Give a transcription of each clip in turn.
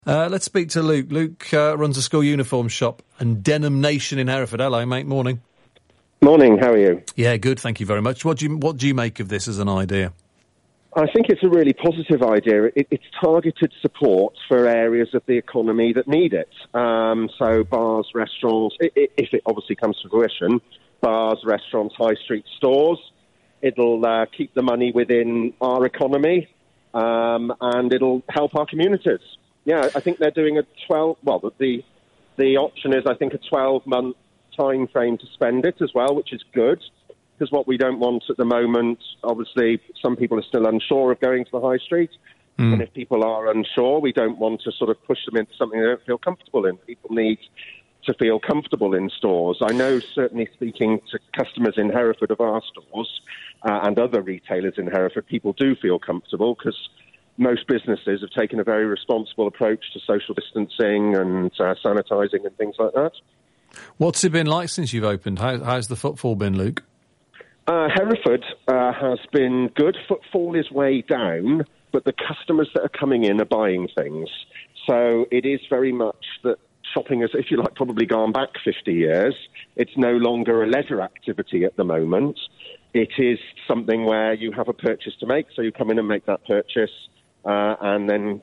Let's speak to Luke. Luke runs a school uniform shop and Denim Nation in Hereford. Hello, mate. Morning. Morning. How are you? Yeah, good. Thank you very much. What do you make of this as an idea? I think it's a really positive idea. It's targeted support for areas of the economy that need it. So bars, restaurants, if it obviously comes to fruition, bars, restaurants, high street stores. It'll keep the money within our economy, and it'll help our communities. Yeah, I think they're doing the option is, I think, a 12-month time frame to spend it as well, which is good. Because what we don't want at the moment, obviously, some people are still unsure of going to the high street. And if people are unsure, we don't want to sort of push them into something they don't feel comfortable in. People need to feel comfortable in stores. I know, certainly speaking to customers in Hereford of our stores and other retailers in Hereford, people do feel comfortable because most businesses have taken a very responsible approach to social distancing and sanitising and things like that. What's it been like since you've opened? How's the footfall been, Luke? Hereford has been good. Footfall is way down, but the customers that are coming in are buying things. So it is very much that shopping has, if you like, probably gone back 50 years. It's no longer a leisure activity at the moment. It is something where you have a purchase to make, so you come in and make that purchase. And then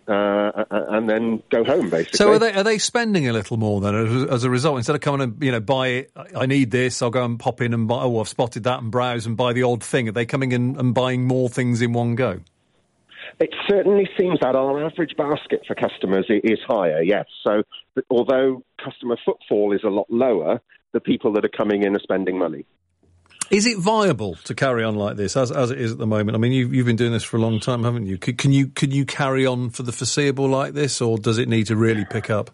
go home, basically. So are they spending a little more then as a result? Instead of coming and buy it, I need this, I'll go and pop in and buy. Oh, I've spotted that and browse and buy the odd thing. Are they coming in and buying more things in one go? It certainly seems that our average basket for customers is higher. Yes. So although customer footfall is a lot lower, the people that are coming in are spending money. Is it viable to carry on like this, as it is at the moment? I mean, you've been doing this for a long time, haven't you? Can you carry on for the foreseeable like this, or does it need to really pick up?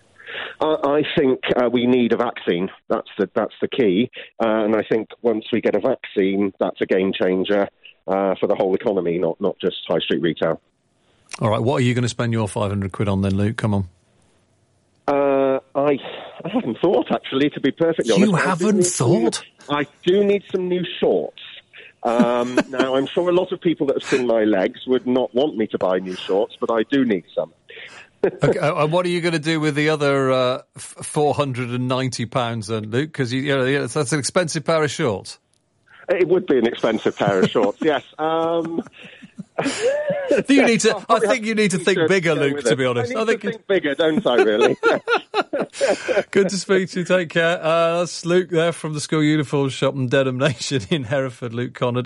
I think we need a vaccine. That's the key. And I think once we get a vaccine, that's a game changer for the whole economy, not just high street retail. All right, what are you going to spend your £500 on then, Luke? Come on. I haven't thought, actually, to be perfectly honest. You haven't thought? I do need some new shorts. Now, I'm sure a lot of people that have seen my legs would not want me to buy new shorts, but I do need some. Okay, and what are you going to do with the other £490 then, Luke? Because that's an expensive pair of shorts. It would be an expensive pair of shorts, yes. I think you need to think bigger, Luke, to be honest. I think bigger, don't I, really? Good to speak to you. Take care. That's Luke there from the school uniform shop and Denim Nation in Hereford, Luke Connard.